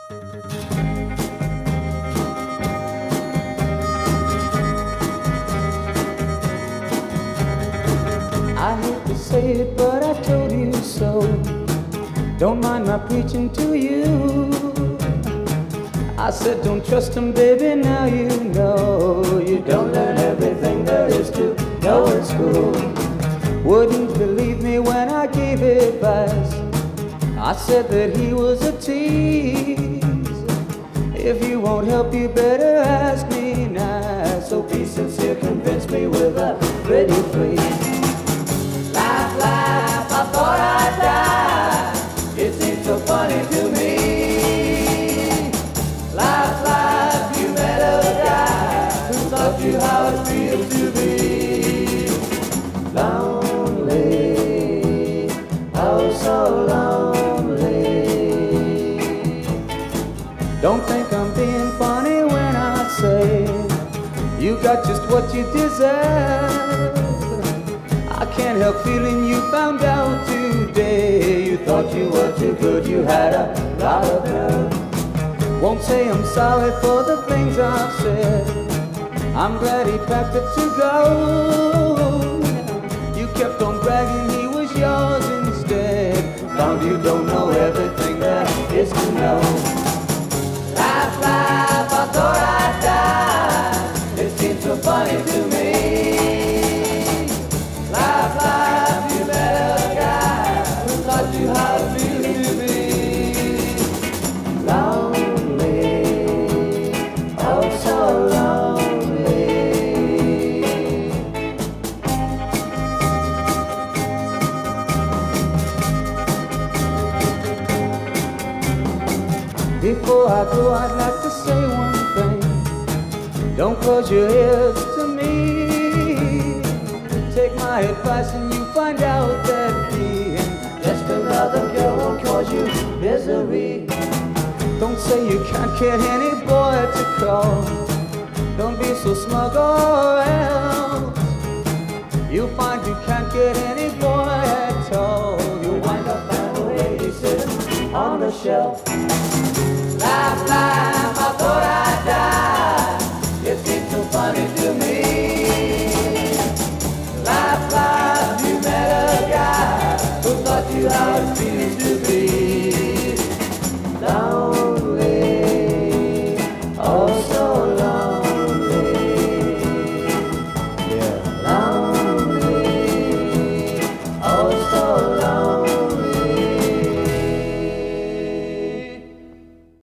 I hate to say it, but I told you so. Don't mind my preaching to you. I said don't trust him, baby, now you know. You don't learn everything there is to know in school. Wouldn't believe me when I gave advice. I said that he was a tease. If you won't help, you better ask me nice. So be sincere, convince me with a pretty please. Laugh, laugh, I thought I'd die. It seems so funny to me. Laugh, laugh, you met a guy who taught you how it feels to be lonely, oh so lonely. Don't think I'm being funny when I say you got just what you deserve. I can't help feeling you found out today. You thought you were too good, you had a lot of nerve. Won't say I'm sorry for the things I've said. I'm glad he packed it to go. You kept on bragging he was yours instead. Found you don't know everything there is to know. Laugh, laugh, I thought I'd die. It seems so funny to me. Laugh, laugh, you met a guy who taught you how it feels to be lonely, oh so lonely. Before I go, I'd like to say one thing. Don't close your ears to me. Take my advice and you find out that being just another girl won't cause you misery. Don't say you can't get any boy to call. Don't be so smug or else you'll find you can't get any boy at all. You'll wind up down the lady sitting on the shelf. Laugh, laugh, I thought